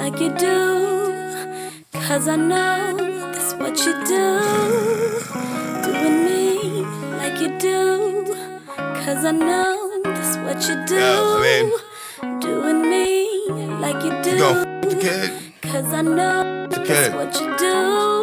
like you do, 'cause I know that's what you do. Doing me like you do, 'cause I know that's what you do. Doing me like you do, you gon' f the kid? 'cause I know that's what you do.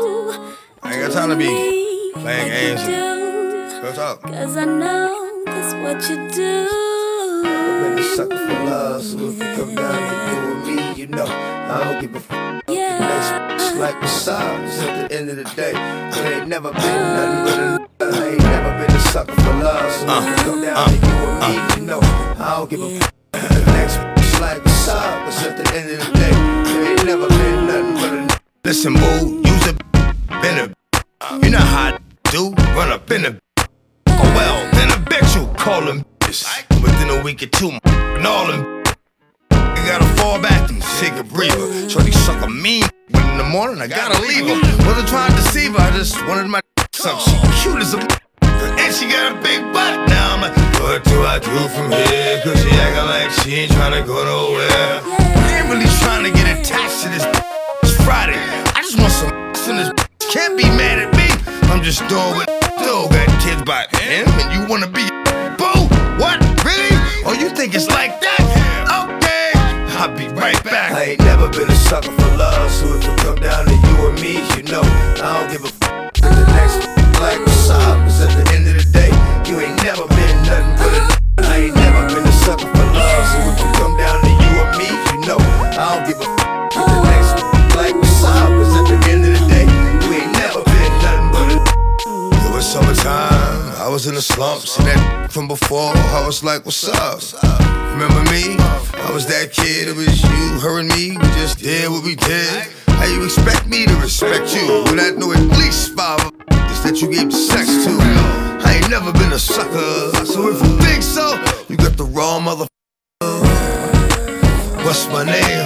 I ain't got time to be playing games. What's up? 'Cause I know that's what you do. I've been a sucker for love, so if you come down to you and me, you know I don't give a f. Yeah. The next it's like massage at the end of the day. It ain't never been nothing but a I ain't never been a sucker for love, so if you come down to you and me, you know I don't give a f. The next it's like massage at the end of the day. It ain't never been nothing but a Listen, boo, use a been a. You know how I do, run up in a. Oh well, then I bet you call them bitches. Within a week or two, and all them. You gotta fall back and take a breather. Shorty suck a mean, but in the morning I gotta leave her. Wasn't trying to deceive her, I just wanted my something. She cute as a and she got a big butt. Now I'm like, what do I do from here? 'Cause she acting like she ain't trying to go nowhere. I ain't really trying to get attached to this. It's Friday, I just want some from this. Can't be mad at me. I'm just doing what do. Got kids by him and you wanna be boo? What? Really? Oh, you think it's like that? Okay, I'll be right back. I ain't never been a sucker for love, so if it come down to you and me, you know I don't give a f. The next like massage, 'cause at the end of the day, you ain't never been nothing but a. I ain't never been a sucker for love, so if it come down to you and me, you know I don't give a f. The next like massage, 'cause at the end of the day, you ain't never been nothing but a. It was summertime, I was in the slumps, and that from before, I was like, what's up? Remember me? I was that kid, it was you, her and me, we just did what we did. How you expect me to respect you when I know at least 5 of that you gave sex to? I ain't never been a sucker, so if you think so, you got the wrong motherfucker. What's my name?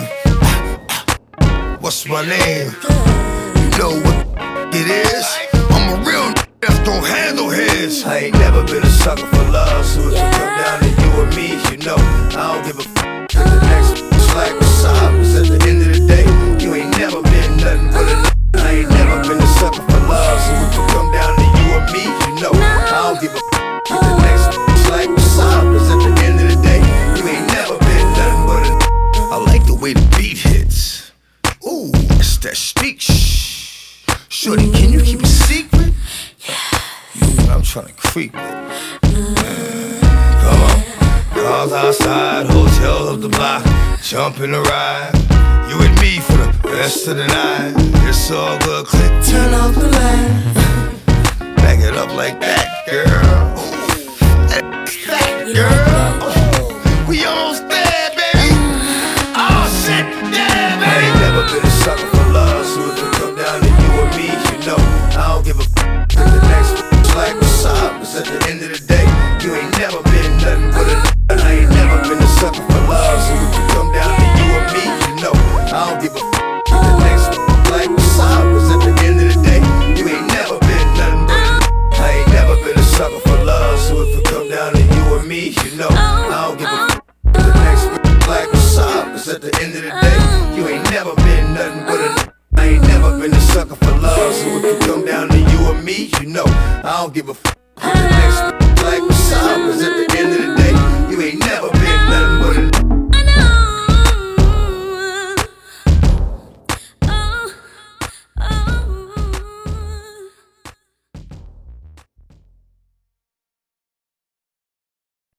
What's my name? You know what it is? I'm a real that don't handle his. I ain't never been a sucker for love, so if you come down to you and me, you know I don't give a f. The next it's like massage, 'cause at the end of the day, you ain't never been nothing but a. I ain't never been a sucker for love, so if you come down to you and me, you know I don't give a f. The next it's like massage, 'cause at the end of the day, you ain't never been nothing but a. I like the way the beat hits. Ooh, it's that street shh. Shorty, can you keep a secret? You know I'm trying to creep it. Come on. Cars outside, hotel up the block. Jump in the ride. You and me for the rest of the night. It's all good, click. Turn off the light. Back it up like that, girl. Ooh, that girl. Ooh, we almost there, baby. Oh shit, yeah, I ain't baby. never been a sucker for love, so if it come down to you and me, you know I don't give a f. The next it's like massage, 'cause at the end of the day, you ain't never been nothing but a. I ain't never been a sucker for love, so if it come down to you and me, you know I don't give a f. The next like massage, 'cause at the end of the day, you ain't never been nothing but a. I ain't never been a sucker for love, so if it come down to you and me, you know I don't give a f. The next like massage, 'cause at the end of the day, you ain't never been nothing but a. I ain't never been a sucker for love, so if you come down to you and me, you know I don't give a f.